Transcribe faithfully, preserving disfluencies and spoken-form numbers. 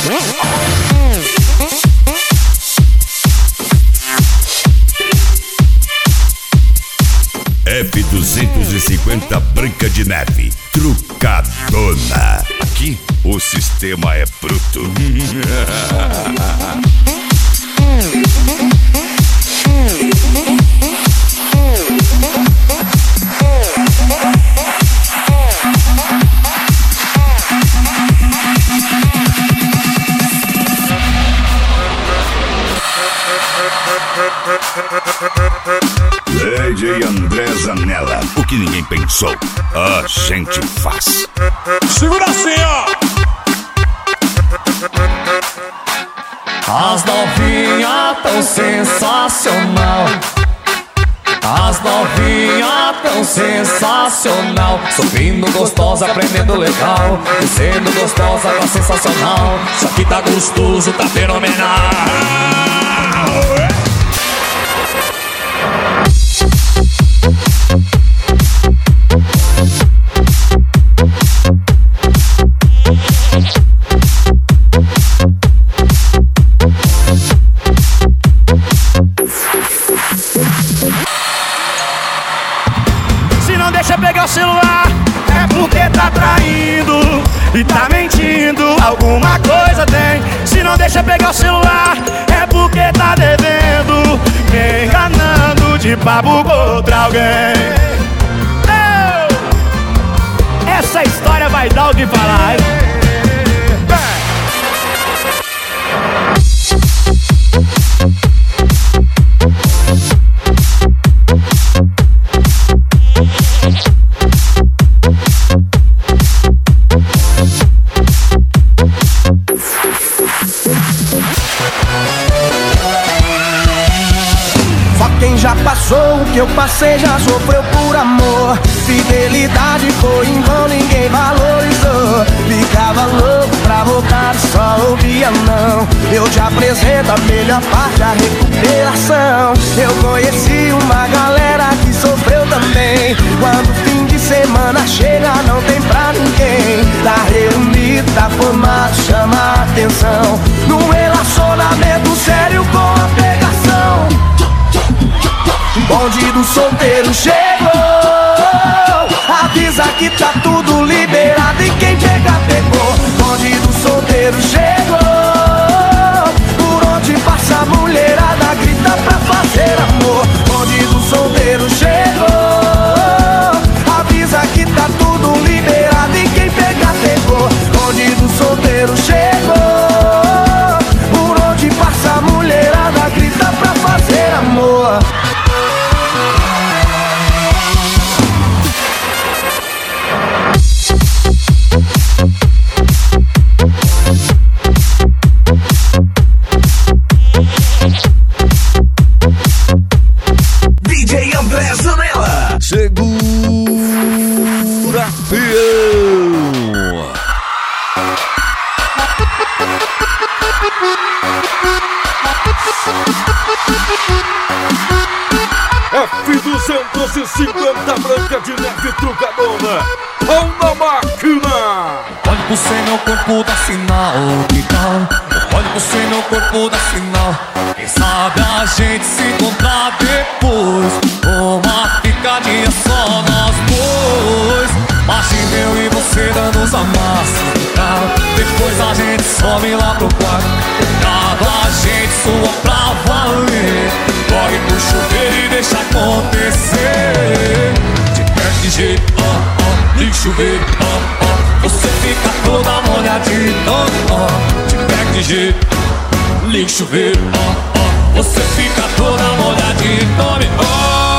F duzentos e cinquenta Branca de Neve, trucadona. Aqui o sistema é bruto. D J André Zanella, o que ninguém pensou, a gente faz. Segura assim, ó. As novinhas tão sensacional. As novinhas tão sensacional. Subindo gostosa, aprendendo legal. Descendo gostosa, tá sensacional. Isso aqui tá gostoso, tá fenomenal. Deixa pegar o celular, é porque tá traindo e tá mentindo, alguma coisa tem. Se não deixa pegar o celular, é porque tá devendo, me enganando de papo com outra alguém. Oh! Essa história vai dar o que falar, hein? Quem já passou o que eu passei já sofreu por amor. Fidelidade foi em vão, ninguém valorizou. Ficava louco pra voltar e só ouvia não. Eu te apresento a melhor parte, a recuperação. Eu conheci uma galera que sofreu também. Quando o fim de semana chega não tem pra ninguém. Tá reunido, tá formado, chama a atenção. Num relacionamento sério com a pegação. O bonde do solteiro chegou. Avisa que tá tudo liberado e quem pegar pegou. O bonde do solteiro chegou. Por onde passa a mulherada grita pra fazer amor. O bonde do solteiro chegou. Avisa que tá tudo liberado e quem pegar pegou. O bonde do solteiro chegou. Por onde passa a mulherada grita pra fazer amor. D J André Zanella. Segura, fiel. F duzentos e cinquenta Branca de Neve, trucadona. Pão na máquina. Olhe pro seu, meu corpo dá sinal, que tal? Olhe pro seu, meu corpo dá sinal. Quem sabe a gente se encontrar depois. Uma ficadinha só nós dois. Imagina eu e você dando os amassos no carro. Depois a gente some lá pro quarto. Pegado a gente sua pra valer. Corre pro chuveiro e deixa acontecer. De perto de jeito, ó, ó, liga o chuveiro, ó, ó. Você fica toda molhadinha, ó, ó. De perto de jeito, liga o chuveiro, ó, ó. Você fica toda molhadinha, tome, ó.